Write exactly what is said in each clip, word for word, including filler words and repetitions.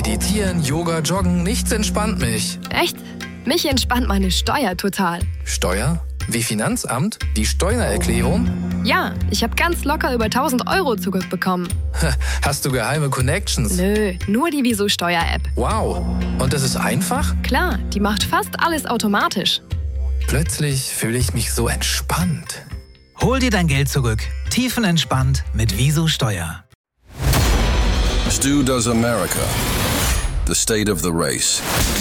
Meditieren, Yoga, Joggen, nichts entspannt mich. Echt? Mich entspannt meine Steuer total. Steuer? Wie Finanzamt? Die Steuererklärung? Ja, ich habe ganz locker über tausend Euro zurückbekommen. Hast du geheime Connections? Nö, nur die Wieso Steuer-App. Wow. Und das ist einfach? Klar, die macht fast alles automatisch. Plötzlich fühle ich mich so entspannt. Hol dir dein Geld zurück. Tiefenentspannt mit Wieso Steuer. Stu Does America. The State of the Race.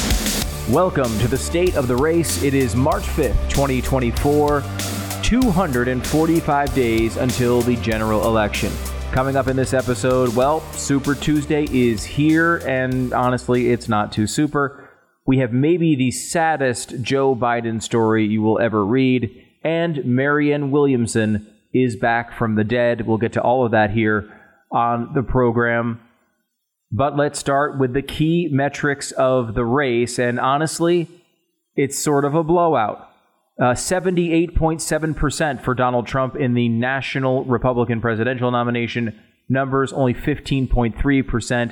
Welcome to the State of the Race. It is March fifth, twenty twenty-four. two hundred forty-five days until the general election. Coming up in this episode, well, Super Tuesday is here, and honestly, it's not too super. We have maybe the saddest Joe Biden story you will ever read, and Marianne Williamson is back from the dead. We'll get to all of that here on the program. But let's start with the key metrics of the race, and honestly, it's sort of a blowout. Uh, seventy-eight point seven percent for Donald Trump in the national Republican presidential nomination numbers, only fifteen point three percent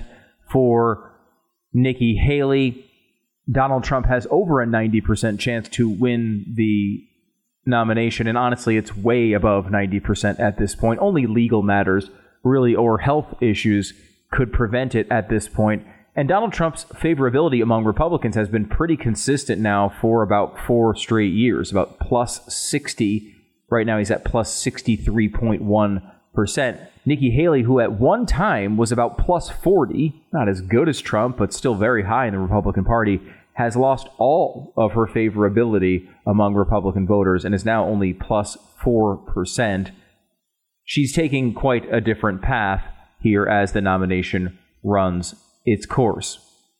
for Nikki Haley. Donald Trump has over a ninety percent chance to win the nomination, and honestly, it's way above ninety percent at this point. Only legal matters, really, or health issues could prevent it at this point. And Donald Trump's favorability among Republicans has been pretty consistent now for about four straight years, about plus sixty. Right now he's at plus sixty-three point one percent. Nikki Haley, who at one time was about plus forty, not as good as Trump, but still very high in the Republican Party, has lost all of her favorability among Republican voters and is now only plus four percent. She's taking quite a different path here as the nomination runs its course.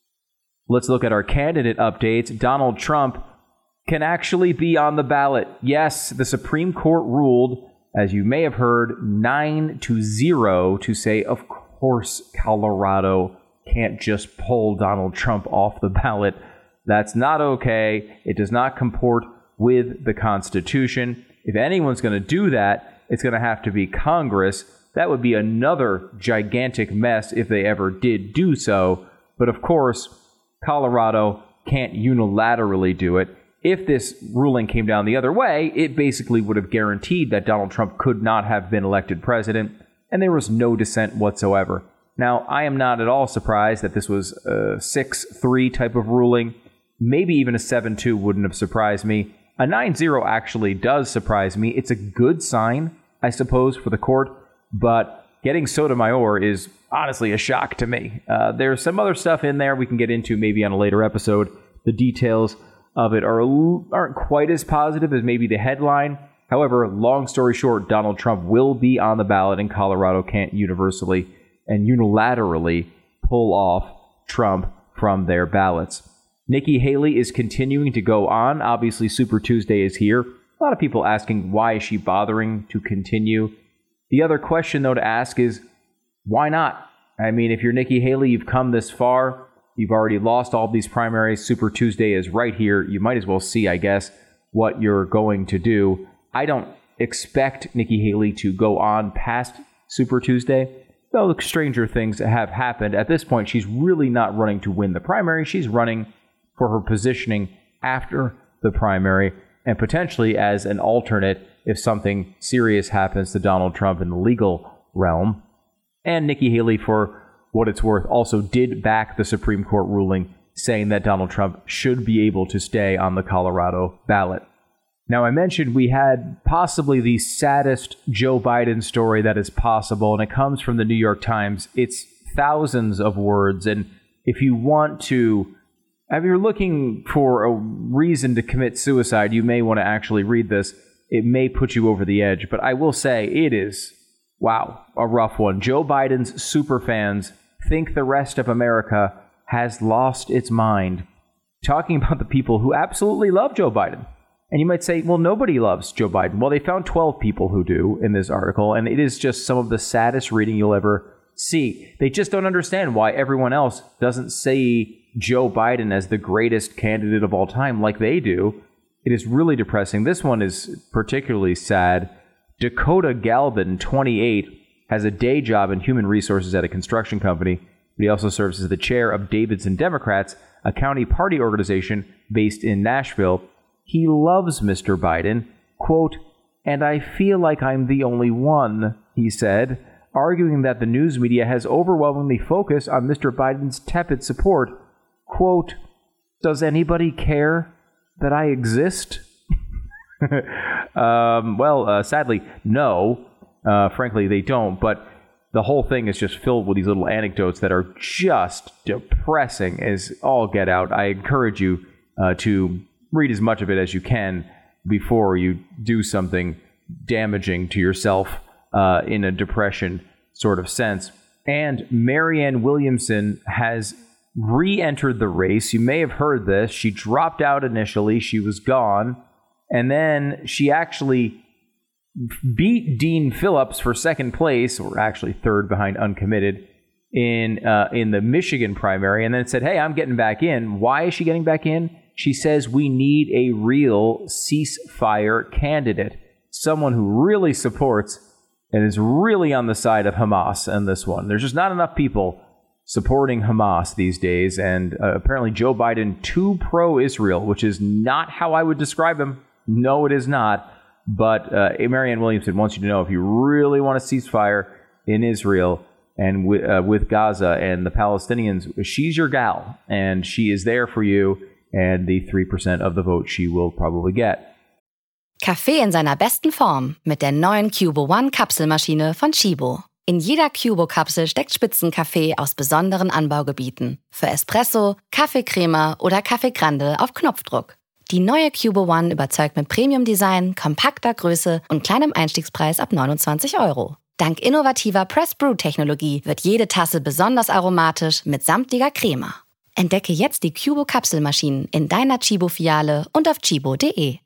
Let's look at our candidate updates. Donald Trump can actually be on the ballot. Yes, the Supreme Court ruled, as you may have heard, nine to zero to say, of course, Colorado can't just pull Donald Trump off the ballot. That's not okay. It does not comport with the Constitution. If anyone's going to do that, it's going to have to be Congress. That would be another gigantic mess if they ever did do so. But of course, Colorado can't unilaterally do it. If this ruling came down the other way, it basically would have guaranteed that Donald Trump could not have been elected president, and there was no dissent whatsoever. Now, I am not at all surprised that this was a six three type of ruling. Maybe even a seven two wouldn't have surprised me. A nine zero actually does surprise me. It's a good sign, I suppose, for the court. But getting Sotomayor is honestly a shock to me. Uh, there's some other stuff in there we can get into maybe on a later episode. The details of it are, aren't quite as positive as maybe the headline. However, long story short, Donald Trump will be on the ballot, and Colorado can't universally and unilaterally pull off Trump from their ballots. Nikki Haley is continuing to go on. Obviously, Super Tuesday is here. A lot of people asking, why is she bothering to continue? The other question, though, to ask is, why not? I mean, if you're Nikki Haley, you've come this far. You've already lost all these primaries. Super Tuesday is right here. You might as well see, I guess, what you're going to do. I don't expect Nikki Haley to go on past Super Tuesday, though stranger things have happened. At this point, she's really not running to win the primary. She's running for her positioning after the primary and potentially as an alternate if something serious happens to Donald Trump in the legal realm. And Nikki Haley, for what it's worth, also did back the Supreme Court ruling saying that Donald Trump should be able to stay on the Colorado ballot. Now, I mentioned we had possibly the saddest Joe Biden story that is possible, and it comes from the New York Times. It's thousands of words, and if you want to, if you're looking for a reason to commit suicide, you may want to actually read this. It may put you over the edge, but I will say it is, wow, a rough one. Joe Biden's superfans think the rest of America has lost its mind. Talking about the people who absolutely love Joe Biden. And you might say, well, nobody loves Joe Biden. Well, they found twelve people who do in this article, and it is just some of the saddest reading you'll ever see. They just don't understand why everyone else doesn't see Joe Biden as the greatest candidate of all time like they do. It is really depressing. This one is particularly sad. Dakota Galvin, twenty-eight, has a day job in human resources at a construction company. but he also serves as the chair of Davidson Democrats, a county party organization based in Nashville. He loves Mister Biden, quote, "and I feel like I'm the only one," he said, arguing that the news media has overwhelmingly focused on Mister Biden's tepid support. Quote, "Does anybody care that I exist?" um, well, uh, sadly, no. Uh, frankly, they don't. But the whole thing is just filled with these little anecdotes that are just depressing as all get out. I encourage you uh, to read as much of it as you can before you do something damaging to yourself uh, in a depression sort of sense. And Marianne Williamson has re-entered the race. You may have heard this. She dropped out initially. She was gone. And then she actually beat Dean Phillips for second place, or actually third behind uncommitted, in uh, in the Michigan primary, and then said, hey, I'm getting back in. Why is she getting back in? She says we need a real ceasefire candidate, someone who really supports and is really on the side of Hamas in this one. There's just not enough people supporting Hamas these days, and uh, apparently Joe Biden too pro-Israel, which is not how I would describe him. No, it is not. But uh, Marianne Williamson wants you to know, if you really want a ceasefire in Israel and with, uh, with Gaza and the Palestinians, she's your gal, and she is there for you, and the three percent of the vote she will probably get. Kaffee in seiner besten Form mit der neuen Cubo One Kapselmaschine von Chibo. In jeder Cubo-Kapsel steckt Spitzenkaffee aus besonderen Anbaugebieten. Für Espresso, Kaffeecrema oder Kaffee Grande auf Knopfdruck. Die neue Cubo One überzeugt mit Premium-Design, kompakter Größe und kleinem Einstiegspreis ab neunundzwanzig Euro. Dank innovativer Press-Brew-Technologie wird jede Tasse besonders aromatisch mit samtiger Crema. Entdecke jetzt die Cubo-Kapselmaschinen in deiner Chibo-Filiale und auf chibo dot de.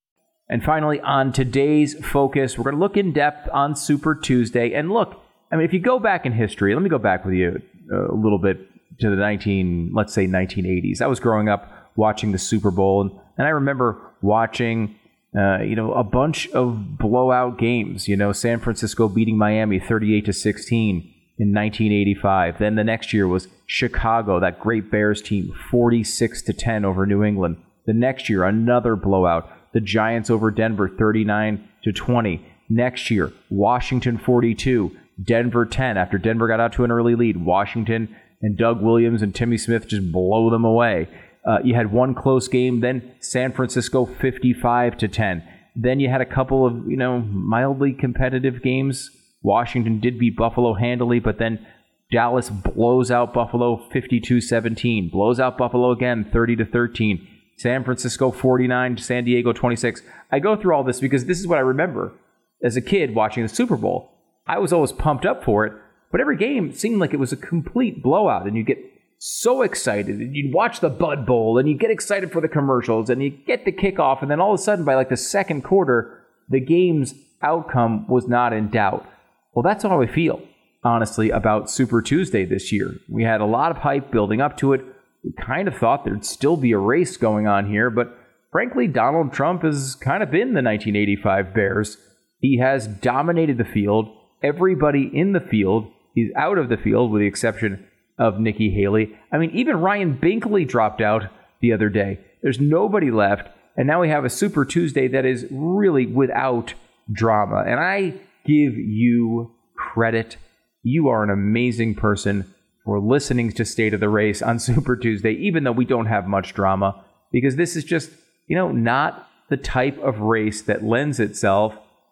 And finally, on today's focus, we're going to look in depth on Super Tuesday. And look, I mean, if you go back in history, let me go back with you a little bit to the nineteen, let's say nineteen eighties. I was growing up watching the Super Bowl, and, and I remember watching, uh, you know, a bunch of blowout games. You know, San Francisco beating Miami thirty-eight to sixteen in nineteen eighty-five. Then the next year was Chicago, that great Bears team, forty-six to ten over New England. The next year, another blowout. The Giants over Denver, thirty-nine to twenty. Next year, Washington forty-two, Denver ten. After Denver got out to an early lead, Washington and Doug Williams and Timmy Smith just blow them away. Uh, you had one close game, then San Francisco fifty-five to ten. Then you had a couple of, you know, mildly competitive games. Washington did beat Buffalo handily, but then Dallas blows out Buffalo fifty-two seventeen. Blows out Buffalo again, thirty to thirteen. San Francisco forty-nine, San Diego twenty-six. I go through all this because this is what I remember as a kid watching the Super Bowl. I was always pumped up for it, but every game seemed like it was a complete blowout, and you get so excited, and you'd watch the Bud Bowl, and you get excited for the commercials, and you get the kickoff, and then all of a sudden, by like the second quarter, the game's outcome was not in doubt. Well, that's how I feel, honestly, about Super Tuesday this year. We had a lot of hype building up to it. We kind of thought there'd still be a race going on here, but frankly, Donald Trump has kind of been the nineteen eighty-five Bears. He has dominated the field. Everybody in the field is out of the field with the exception of Nikki Haley. I mean, even Ryan Binkley dropped out the other day. There's nobody left, and now we have a Super Tuesday that is really without drama. And I give you credit. You are an amazing person for listening to State of the Race on Super Tuesday, even though we don't have much drama, because this is just, you know, not the type of race that lends itself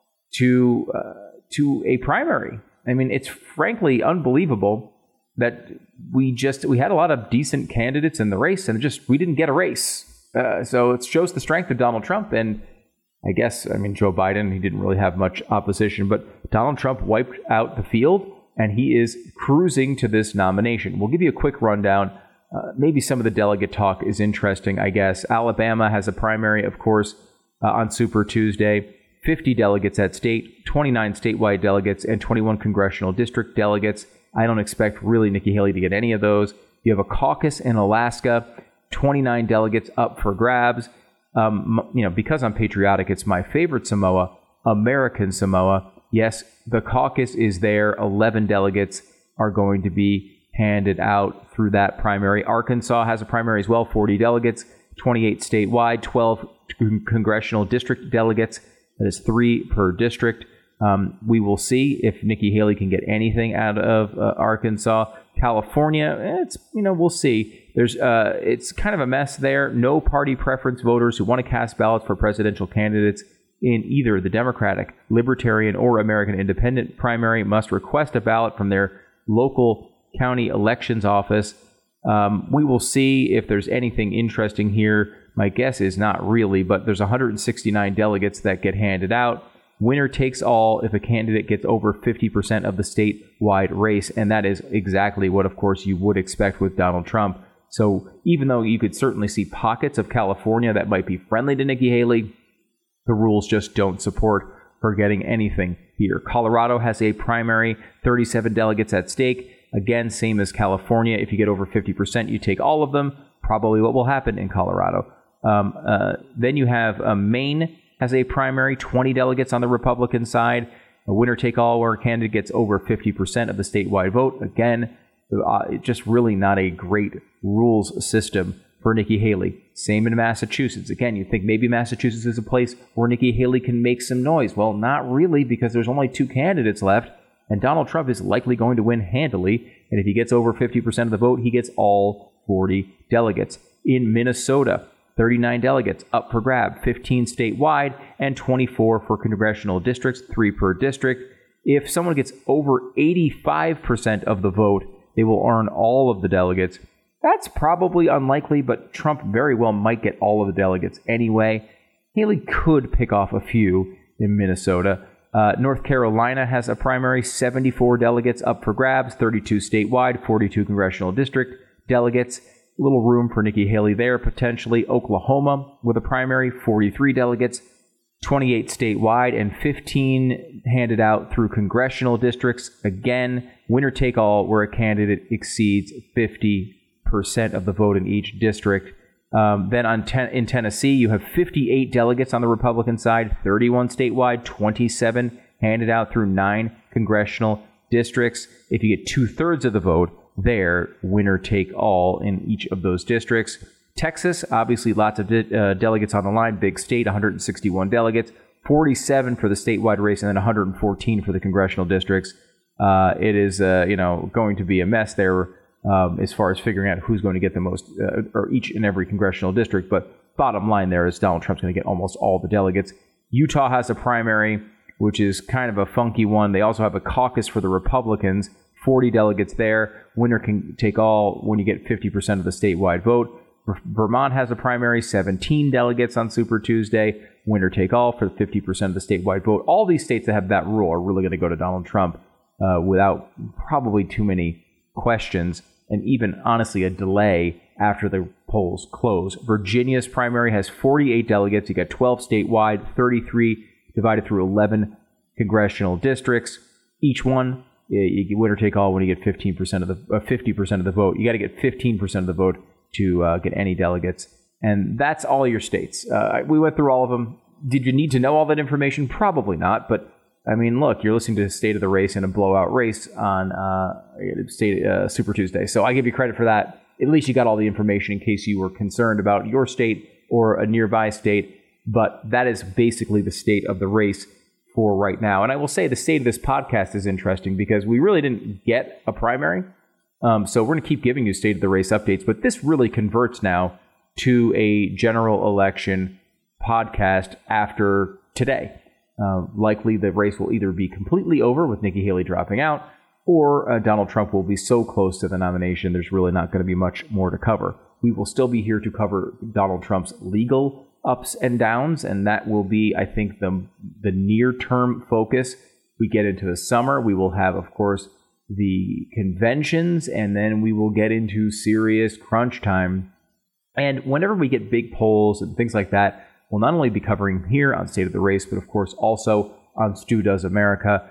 to uh, to a primary. I mean, it's frankly unbelievable that we just we had a lot of decent candidates in the race, and just we didn't get a race. Uh, so it shows the strength of Donald Trump, and I guess I mean Joe Biden. He didn't really have much opposition, but Donald Trump wiped out the field. And he is cruising to this nomination. We'll give you a quick rundown. Uh, maybe some of the delegate talk is interesting, I guess. Alabama has a primary, of course, uh, on Super Tuesday. fifty delegates at state, twenty-nine statewide delegates, and twenty-one congressional district delegates. I don't expect really Nikki Haley to get any of those. You have a caucus in Alaska, twenty-nine delegates up for grabs. Um, you know, because I'm patriotic, it's my favorite Samoa, American Samoa. Yes, the caucus is there. eleven delegates are going to be handed out through that primary. Arkansas has a primary as well, forty delegates, twenty-eight statewide, twelve congressional district delegates. That is three per district. Um, we will see if Nikki Haley can get anything out of uh, Arkansas. California, it's, you know, we'll see. There's, uh, it's kind of a mess there. No party preference voters who want to cast ballots for presidential candidates in either the Democratic, Libertarian, or American Independent primary must request a ballot from their local county elections office. Um, we will see if there's anything interesting here. My guess is not really, but there's one hundred sixty-nine delegates that get handed out. Winner takes all if a candidate gets over fifty percent of the statewide race, and that is exactly what, of course, you would expect with Donald Trump. So even though you could certainly see pockets of California that might be friendly to Nikki Haley, the rules just don't support her getting anything here. Colorado has a primary, thirty-seven delegates at stake. Again, same as California. If you get over fifty percent, you take all of them. Probably what will happen in Colorado. Um, uh, then you have uh, Maine has a primary, twenty delegates on the Republican side. A winner-take-all where a candidate gets over fifty percent of the statewide vote. Again, uh, just really not a great rules system for Nikki Haley. Same in Massachusetts. Again, you think maybe Massachusetts is a place where Nikki Haley can make some noise. Well, not really, because there's only two candidates left, and Donald Trump is likely going to win handily. And if he gets over fifty percent of the vote, he gets all forty delegates. In Minnesota, thirty-nine delegates up for grab, fifteen statewide and twenty-four for congressional districts, three per district. If someone gets over eighty-five percent of the vote, they will earn all of the delegates. That's probably unlikely, but Trump very well might get all of the delegates anyway. Haley could pick off a few in Minnesota. Uh, North Carolina has a primary, seventy-four delegates up for grabs, thirty-two statewide, forty-two congressional district delegates. Little room for Nikki Haley there, potentially. Oklahoma with a primary, forty-three delegates, twenty-eight statewide, and fifteen handed out through congressional districts. Again, winner take all where a candidate exceeds fifty percent of the vote in each district. Um, then on ten, in Tennessee, you have fifty-eight delegates on the Republican side, thirty-one statewide, twenty-seven handed out through nine congressional districts. If you get two-thirds of the vote, there, winner take all in each of those districts. Texas, obviously lots of de- uh, delegates on the line, big state, one hundred sixty-one delegates, forty-seven for the statewide race, and then one hundred fourteen for the congressional districts. Uh, it is, uh, you know, going to be a mess there um, as far as figuring out who's going to get the most, uh, or each and every congressional district. But bottom line there is Donald Trump's going to get almost all the delegates. Utah has a primary, which is kind of a funky one. They also have a caucus for the Republicans, forty delegates there. Winner can take all when you get fifty percent of the statewide vote. Vermont has a primary, seventeen delegates on Super Tuesday. Winner take all for fifty percent of the statewide vote. All these states that have that rule are really going to go to Donald Trump uh, without probably too many questions, and even, honestly, a delay after the polls close. Virginia's primary has forty-eight delegates. You got twelve statewide, thirty-three divided through eleven congressional districts. Each one, you get winner take all when you get fifteen percent of the uh, fifty percent of the vote. You got to get fifteen percent of the vote to uh, get any delegates. And that's all your states. Uh, we went through all of them. Did you need to know all that information? Probably not. But, I mean, look, you're listening to the State of the Race in a blowout race on uh, state, uh, Super Tuesday. So I give you credit for that. At least you got all the information in case you were concerned about your state or a nearby state. But that is basically the state of the race for right now. And I will say the state of this podcast is interesting because we really didn't get a primary. Um, so we're going to keep giving you state of the race updates. But this really converts now to a general election podcast after today. Uh, likely the race will either be completely over with Nikki Haley dropping out, or uh, Donald Trump will be so close to the nomination there's really not going to be much more to cover. We will still be here to cover Donald Trump's legal ups and downs, and that will be, I think, the, the near-term focus. We get into the summer, we will have, of course, the conventions, and then we will get into serious crunch time. And whenever we get big polls and things like that, we'll not only be covering here on State of the Race, but of course also on Stu Does America.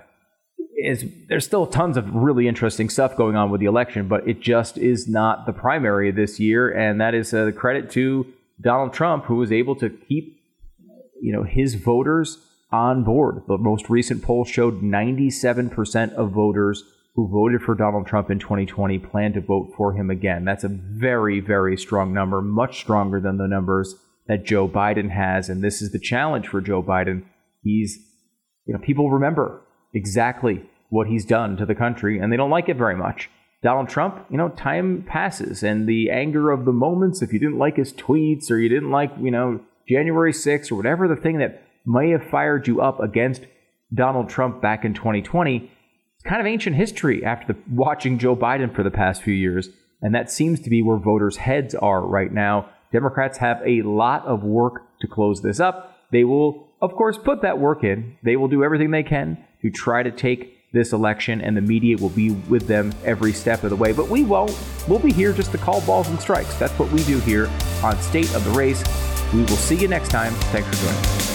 Is there's still tons of really interesting stuff going on with the election, but it just is not the primary this year, and that is a credit to Donald Trump, who was able to keep, you know, his voters on board. The most recent poll showed ninety-seven percent of voters who voted for Donald Trump in twenty twenty plan to vote for him again. That's a very, very strong number, much stronger than the numbers that Joe Biden has. And this is the challenge for Joe Biden. He's, you know, people remember exactly what he's done to the country, and they don't like it very much. Donald Trump, you know, time passes, and the anger of the moments, if you didn't like his tweets or you didn't like, you know, January sixth or whatever the thing that may have fired you up against Donald Trump back in twenty twenty, it's kind of ancient history after the, watching Joe Biden for the past few years. And that seems to be where voters' heads are right now. Democrats have a lot of work to close this up. They will, of course, put that work in. They will do everything they can to try to take this election, and the media will be with them every step of the way. But we won't. We'll be here just to call balls and strikes. That's what we do here on State of the Race. We will see you next time. Thanks for joining us.